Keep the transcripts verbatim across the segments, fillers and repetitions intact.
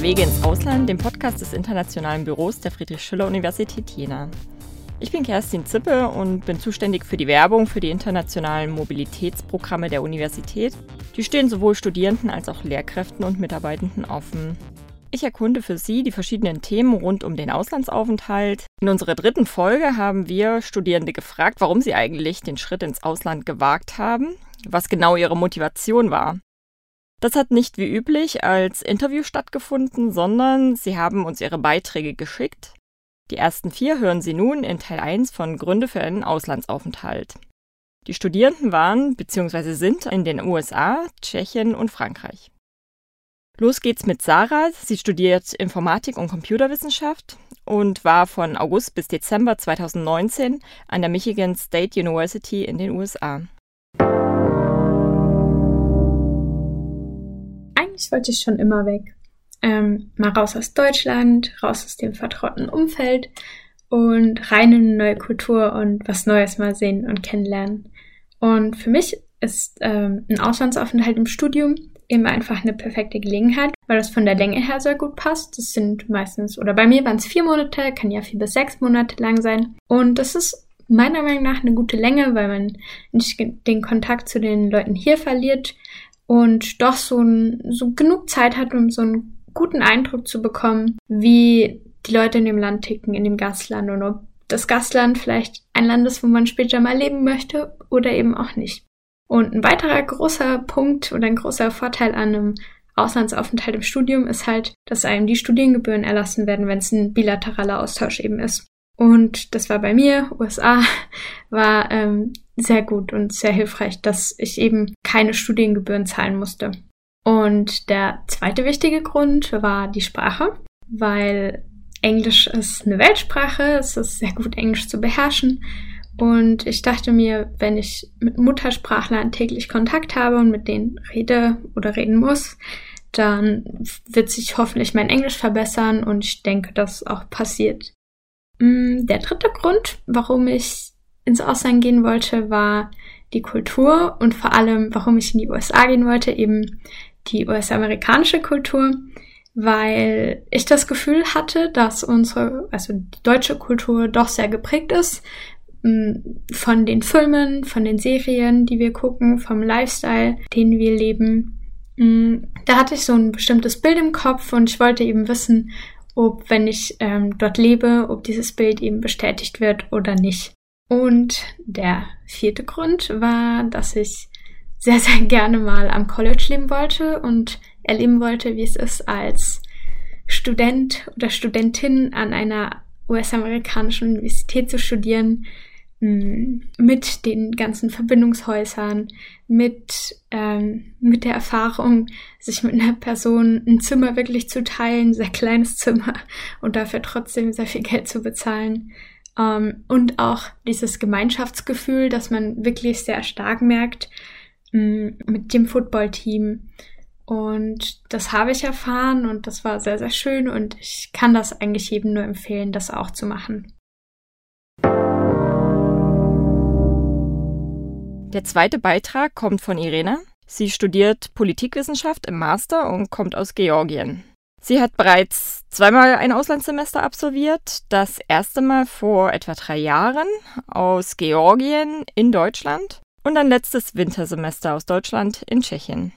Wege ins Ausland, dem Podcast des Internationalen Büros der Friedrich-Schiller-Universität Jena. Ich bin Kerstin Zippe und bin zuständig für die Werbung für die internationalen Mobilitätsprogramme der Universität. Die stehen sowohl Studierenden als auch Lehrkräften und Mitarbeitenden offen. Ich erkunde für Sie die verschiedenen Themen rund um den Auslandsaufenthalt. In unserer dritten Folge haben wir Studierende gefragt, warum sie eigentlich den Schritt ins Ausland gewagt haben, was genau ihre Motivation war. Das hat nicht wie üblich als Interview stattgefunden, sondern sie haben uns ihre Beiträge geschickt. Die ersten vier hören Sie nun in Teil eins von Gründe für einen Auslandsaufenthalt. Die Studierenden waren bzw. sind in den U S A, Tschechien und Frankreich. Los geht's mit Sarah. Sie studiert Informatik und Computerwissenschaft und war von August bis Dezember zweitausendneunzehn an der Michigan State University in den U S A. Eigentlich wollte ich schon immer weg. Ähm, mal raus aus Deutschland, raus aus dem vertrauten Umfeld und rein in eine neue Kultur und was Neues mal sehen und kennenlernen. Und für mich ist ähm, ein Auslandsaufenthalt im Studium eben einfach eine perfekte Gelegenheit, weil das von der Länge her sehr gut passt. Das sind meistens, oder bei mir waren es vier Monate, kann ja vier bis sechs Monate lang sein. Und das ist meiner Meinung nach eine gute Länge, weil man nicht den Kontakt zu den Leuten hier verliert und doch so, ein, so genug Zeit hat, um so einen guten Eindruck zu bekommen, wie die Leute in dem Land ticken, in dem Gastland und ob das Gastland vielleicht ein Land ist, wo man später mal leben möchte oder eben auch nicht. Und ein weiterer großer Punkt oder ein großer Vorteil an einem Auslandsaufenthalt im Studium ist halt, dass einem die Studiengebühren erlassen werden, wenn es ein bilateraler Austausch eben ist. Und das war bei mir, U S A, war ähm, sehr gut und sehr hilfreich, dass ich eben keine Studiengebühren zahlen musste. Und der zweite wichtige Grund war die Sprache, weil Englisch ist eine Weltsprache, es ist sehr gut, Englisch zu beherrschen. Und ich dachte mir, wenn ich mit Muttersprachlern täglich Kontakt habe und mit denen rede oder reden muss, dann wird sich hoffentlich mein Englisch verbessern und ich denke, das auch passiert. Der dritte Grund, warum ich ins Ausland gehen wollte, war die Kultur und vor allem, warum ich in die U S A gehen wollte, eben die U S-amerikanische Kultur, weil ich das Gefühl hatte, dass unsere, also die deutsche Kultur doch sehr geprägt ist von den Filmen, von den Serien, die wir gucken, vom Lifestyle, den wir leben. Da hatte ich so ein bestimmtes Bild im Kopf und ich wollte eben wissen, ob, wenn ich ähm, dort lebe, ob dieses Bild eben bestätigt wird oder nicht. Und der vierte Grund war, dass ich sehr, sehr gerne mal am College leben wollte und erleben wollte, wie es ist, als Student oder Studentin an einer U S-amerikanischen Universität zu studieren, mit den ganzen Verbindungshäusern, mit ähm, mit der Erfahrung, sich mit einer Person ein Zimmer wirklich zu teilen, ein sehr kleines Zimmer und dafür trotzdem sehr viel Geld zu bezahlen. Ähm, und auch dieses Gemeinschaftsgefühl, das man wirklich sehr stark merkt mh, mit dem Footballteam. Und das habe ich erfahren und das war sehr, sehr schön und ich kann das eigentlich jedem nur empfehlen, das auch zu machen. Der zweite Beitrag kommt von Irena. Sie studiert Politikwissenschaft im Master und kommt aus Georgien. Sie hat bereits zweimal ein Auslandssemester absolviert. Das erste Mal vor etwa drei Jahren aus Georgien in Deutschland und ein letztes Wintersemester aus Deutschland in Tschechien.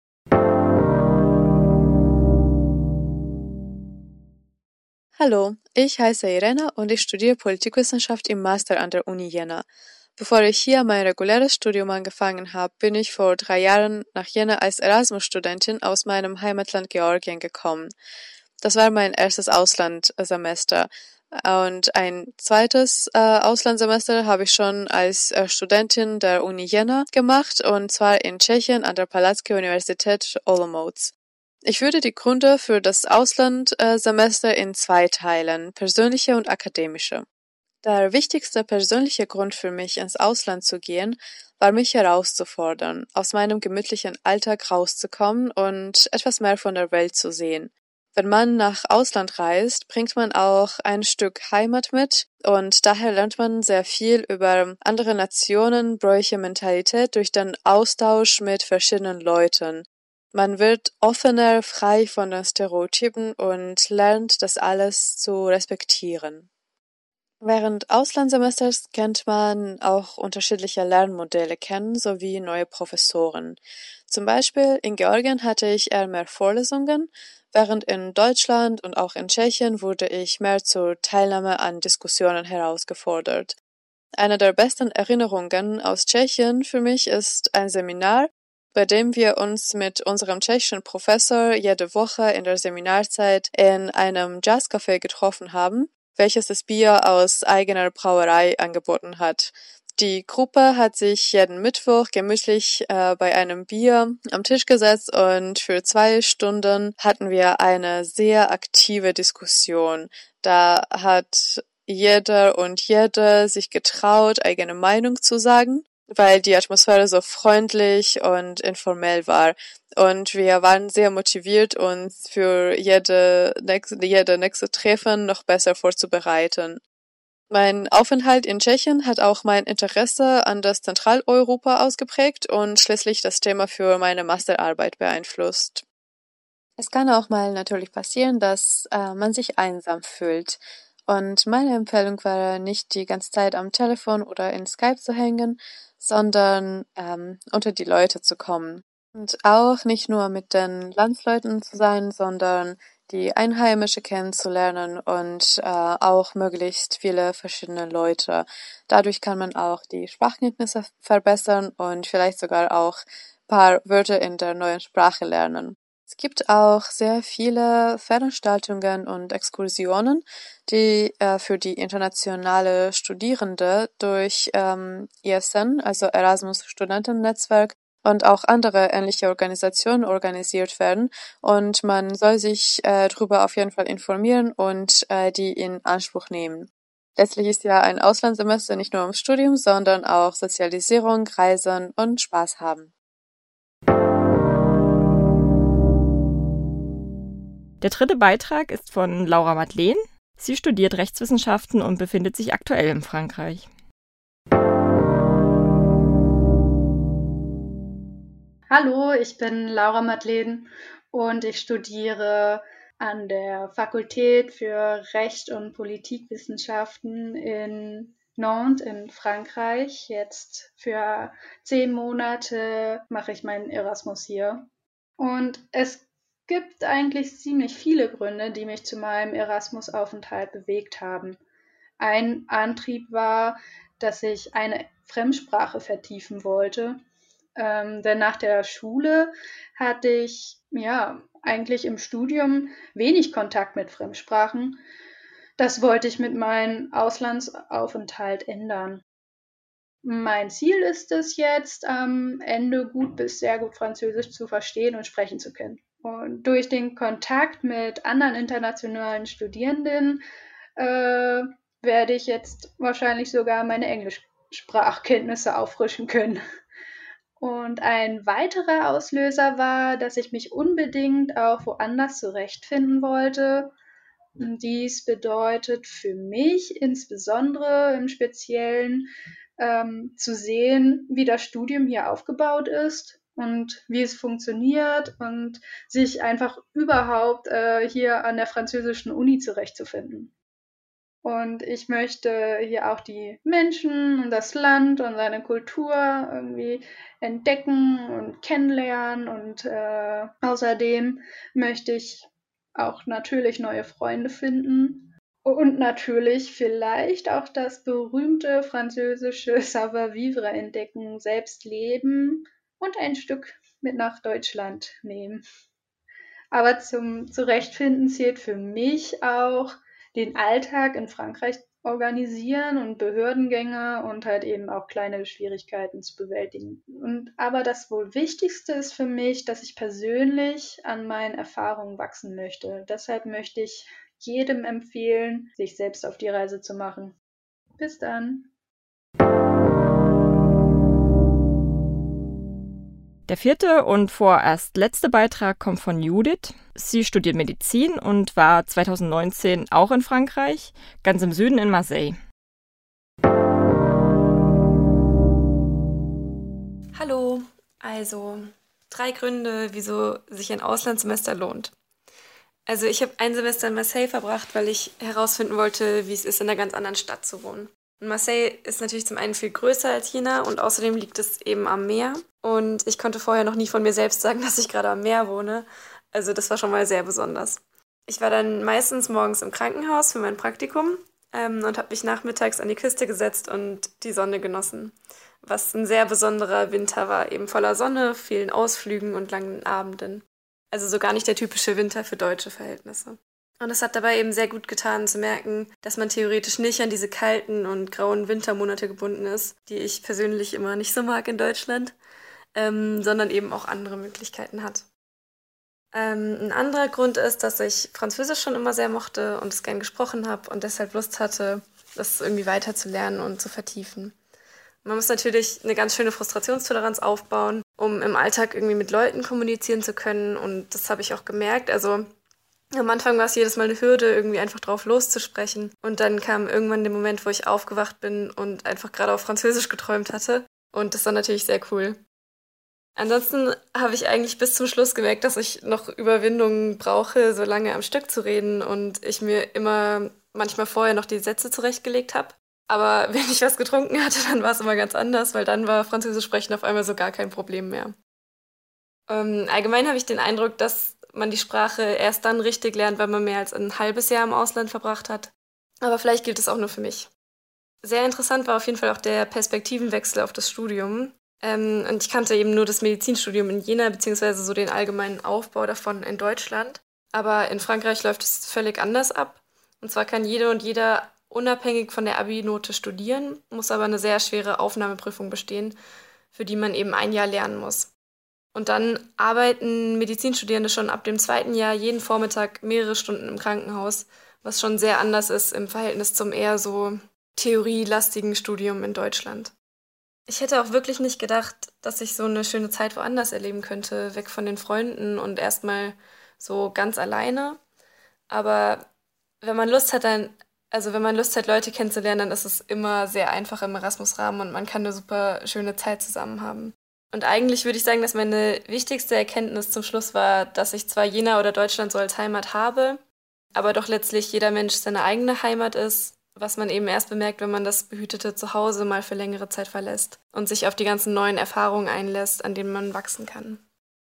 Hallo, ich heiße Irena und ich studiere Politikwissenschaft im Master an der Uni Jena. Bevor ich hier mein reguläres Studium angefangen habe, bin ich vor drei Jahren nach Jena als Erasmus-Studentin aus meinem Heimatland Georgien gekommen. Das war mein erstes Auslandssemester. Und ein zweites äh, Auslandssemester habe ich schon als äh, Studentin der Uni Jena gemacht, und zwar in Tschechien an der Palacký-Universität Olomouc. Ich würde die Gründe für das Auslandssemester in zwei teilen, persönliche und akademische. Der wichtigste persönliche Grund für mich, ins Ausland zu gehen, war, mich herauszufordern, aus meinem gemütlichen Alltag rauszukommen und etwas mehr von der Welt zu sehen. Wenn man nach Ausland reist, bringt man auch ein Stück Heimat mit und daher lernt man sehr viel über andere Nationen, Bräuche, Mentalität durch den Austausch mit verschiedenen Leuten. Man wird offener, frei von den Stereotypen und lernt, das alles zu respektieren. Während Auslandssemesters kennt man auch unterschiedliche Lernmodelle kennen, sowie neue Professoren. Zum Beispiel in Georgien hatte ich eher mehr Vorlesungen, während in Deutschland und auch in Tschechien wurde ich mehr zur Teilnahme an Diskussionen herausgefordert. Eine der besten Erinnerungen aus Tschechien für mich ist ein Seminar, bei dem wir uns mit unserem tschechischen Professor jede Woche in der Seminarzeit in einem Jazzcafé getroffen haben, welches das Bier aus eigener Brauerei angeboten hat. Die Gruppe hat sich jeden Mittwoch gemütlich äh, bei einem Bier am Tisch gesetzt und für zwei Stunden hatten wir eine sehr aktive Diskussion. Da hat jeder und jede sich getraut, eigene Meinung zu sagen, weil die Atmosphäre so freundlich und informell war. Und wir waren sehr motiviert, uns für jede nächste, jede nächste Treffen noch besser vorzubereiten. Mein Aufenthalt in Tschechien hat auch mein Interesse an das Zentraleuropa ausgeprägt und schließlich das Thema für meine Masterarbeit beeinflusst. Es kann auch mal natürlich passieren, dass äh, man sich einsam fühlt. Und meine Empfehlung wäre, nicht die ganze Zeit am Telefon oder in Skype zu hängen, sondern ähm, unter die Leute zu kommen. Und auch nicht nur mit den Landsleuten zu sein, sondern die Einheimische kennenzulernen und äh, auch möglichst viele verschiedene Leute. Dadurch kann man auch die Sprachkenntnisse verbessern und vielleicht sogar auch ein paar Wörter in der neuen Sprache lernen. Es gibt auch sehr viele Veranstaltungen und Exkursionen, die äh, für die internationale Studierende durch ähm, E S N, also Erasmus Studentennetzwerk, und auch andere ähnliche Organisationen organisiert werden. Und man soll sich äh, darüber auf jeden Fall informieren und äh, die in Anspruch nehmen. Letztlich ist ja ein Auslandssemester nicht nur ums Studium, sondern auch Sozialisierung, Reisen und Spaß haben. Der dritte Beitrag ist von Laura Madeleine. Sie studiert Rechtswissenschaften und befindet sich aktuell in Frankreich. Hallo, ich bin Laura Madeleine und ich studiere an der Fakultät für Recht und Politikwissenschaften in Nantes in Frankreich. Jetzt für zehn Monate mache ich meinen Erasmus hier. Und es gibt eigentlich ziemlich viele Gründe, die mich zu meinem Erasmus-Aufenthalt bewegt haben. Ein Antrieb war, dass ich eine Fremdsprache vertiefen wollte. Ähm, denn nach der Schule hatte ich ja eigentlich im Studium wenig Kontakt mit Fremdsprachen. Das wollte ich mit meinem Auslandsaufenthalt ändern. Mein Ziel ist es jetzt, am Ende gut bis sehr gut Französisch zu verstehen und sprechen zu können. Und durch den Kontakt mit anderen internationalen Studierenden äh, werde ich jetzt wahrscheinlich sogar meine Englischsprachkenntnisse auffrischen können. Und ein weiterer Auslöser war, dass ich mich unbedingt auch woanders zurechtfinden wollte. Und dies bedeutet für mich insbesondere im Speziellen ähm, zu sehen, wie das Studium hier aufgebaut ist und wie es funktioniert und sich einfach überhaupt äh, hier an der französischen Uni zurechtzufinden. Und ich möchte hier auch die Menschen und das Land und seine Kultur irgendwie entdecken und kennenlernen. Und äh, außerdem möchte ich auch natürlich neue Freunde finden. Und natürlich vielleicht auch das berühmte französische Savoir-vivre entdecken, selbst leben und ein Stück mit nach Deutschland nehmen. Aber zum Zurechtfinden zählt für mich auch den Alltag in Frankreich organisieren und Behördengänge und halt eben auch kleine Schwierigkeiten zu bewältigen. Und aber das wohl Wichtigste ist für mich, dass ich persönlich an meinen Erfahrungen wachsen möchte. Deshalb möchte ich jedem empfehlen, sich selbst auf die Reise zu machen. Bis dann! Der vierte und vorerst letzte Beitrag kommt von Judith. Sie studiert Medizin und war zweitausendneunzehn auch in Frankreich, ganz im Süden in Marseille. Hallo, also drei Gründe, wieso sich ein Auslandssemester lohnt. Also ich habe ein Semester in Marseille verbracht, weil ich herausfinden wollte, wie es ist, in einer ganz anderen Stadt zu wohnen. Und Marseille ist natürlich zum einen viel größer als Jena und außerdem liegt es eben am Meer. Und ich konnte vorher noch nie von mir selbst sagen, dass ich gerade am Meer wohne. Also das war schon mal sehr besonders. Ich war dann meistens morgens im Krankenhaus für mein Praktikum ähm, und habe mich nachmittags an die Küste gesetzt und die Sonne genossen. Was ein sehr besonderer Winter war, eben voller Sonne, vielen Ausflügen und langen Abenden. Also so gar nicht der typische Winter für deutsche Verhältnisse. Und es hat dabei eben sehr gut getan zu merken, dass man theoretisch nicht an diese kalten und grauen Wintermonate gebunden ist, die ich persönlich immer nicht so mag in Deutschland, ähm, sondern eben auch andere Möglichkeiten hat. Ähm, ein anderer Grund ist, dass ich Französisch schon immer sehr mochte und es gern gesprochen habe und deshalb Lust hatte, das irgendwie weiter zu lernen und zu vertiefen. Man muss natürlich eine ganz schöne Frustrationstoleranz aufbauen, um im Alltag irgendwie mit Leuten kommunizieren zu können. Und das habe ich auch gemerkt. Also am Anfang war es jedes Mal eine Hürde, irgendwie einfach drauf loszusprechen. Und dann kam irgendwann der Moment, wo ich aufgewacht bin und einfach gerade auf Französisch geträumt hatte. Und das war natürlich sehr cool. Ansonsten habe ich eigentlich bis zum Schluss gemerkt, dass ich noch Überwindung brauche, so lange am Stück zu reden. Und ich mir immer manchmal vorher noch die Sätze zurechtgelegt habe. Aber wenn ich was getrunken hatte, dann war es immer ganz anders, weil dann war Französisch sprechen auf einmal so gar kein Problem mehr. Ähm, allgemein habe ich den Eindruck, dass man die Sprache erst dann richtig lernt, wenn man mehr als ein halbes Jahr im Ausland verbracht hat. Aber vielleicht gilt es auch nur für mich. Sehr interessant war auf jeden Fall auch der Perspektivenwechsel auf das Studium. Ähm, und ich kannte eben nur das Medizinstudium in Jena, beziehungsweise so den allgemeinen Aufbau davon in Deutschland. Aber in Frankreich läuft es völlig anders ab. Und zwar kann jede und jeder unabhängig von der Abi-Note studieren, muss aber eine sehr schwere Aufnahmeprüfung bestehen, für die man eben ein Jahr lernen muss. Und dann arbeiten Medizinstudierende schon ab dem zweiten Jahr jeden Vormittag mehrere Stunden im Krankenhaus, was schon sehr anders ist im Verhältnis zum eher so theorielastigen Studium in Deutschland. Ich hätte auch wirklich nicht gedacht, dass ich so eine schöne Zeit woanders erleben könnte, weg von den Freunden und erstmal so ganz alleine. Aber wenn man Lust hat, dann Also wenn man Lust hat, Leute kennenzulernen, dann ist es immer sehr einfach im Erasmus-Rahmen und man kann eine super schöne Zeit zusammen haben. Und eigentlich würde ich sagen, dass meine wichtigste Erkenntnis zum Schluss war, dass ich zwar Jena oder Deutschland so als Heimat habe, aber doch letztlich jeder Mensch seine eigene Heimat ist, was man eben erst bemerkt, wenn man das behütete Zuhause mal für längere Zeit verlässt und sich auf die ganzen neuen Erfahrungen einlässt, an denen man wachsen kann.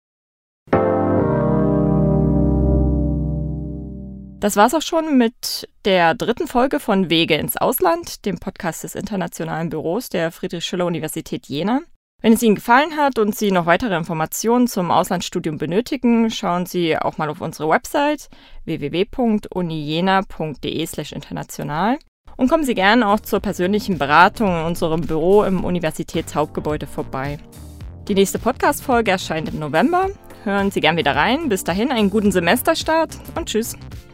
Das war's auch schon mit der dritten Folge von Wege ins Ausland, dem Podcast des Internationalen Büros der Friedrich-Schiller-Universität Jena. Wenn es Ihnen gefallen hat und Sie noch weitere Informationen zum Auslandsstudium benötigen, schauen Sie auch mal auf unsere Website w w w punkt unijena punkt d e slash international und kommen Sie gerne auch zur persönlichen Beratung in unserem Büro im Universitätshauptgebäude vorbei. Die nächste Podcast-Folge erscheint im November. Hören Sie gern wieder rein. Bis dahin einen guten Semesterstart und tschüss.